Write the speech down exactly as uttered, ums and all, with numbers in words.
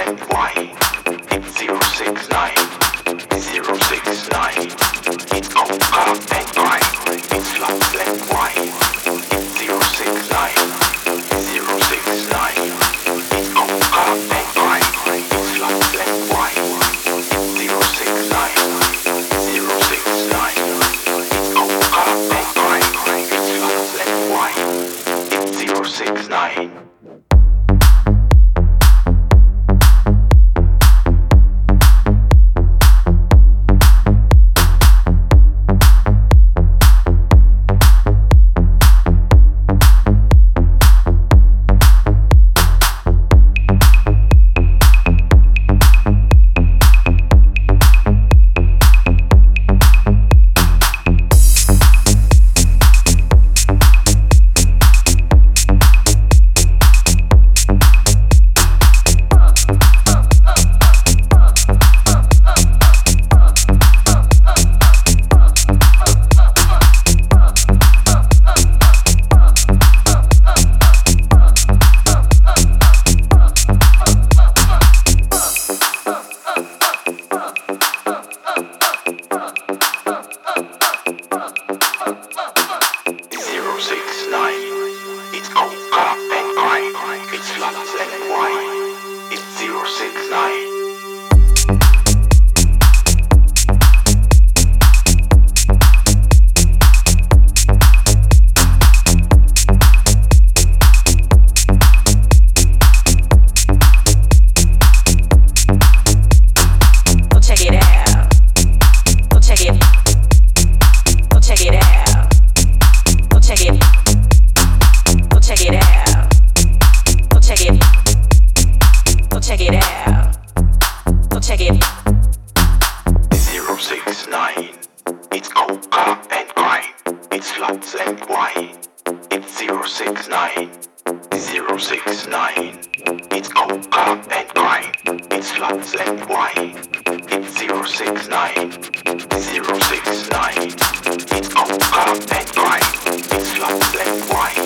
and white. It's zero six nine, zero six nine. It's coca and white. It's flux and white. It's zero six nine, zero six nine. It's coca and white. It's flux and white. It's zero six nine, zero six nine. It's coca and white. It's flux and white. It's zero six nine. It's coca and white. It's flux and white.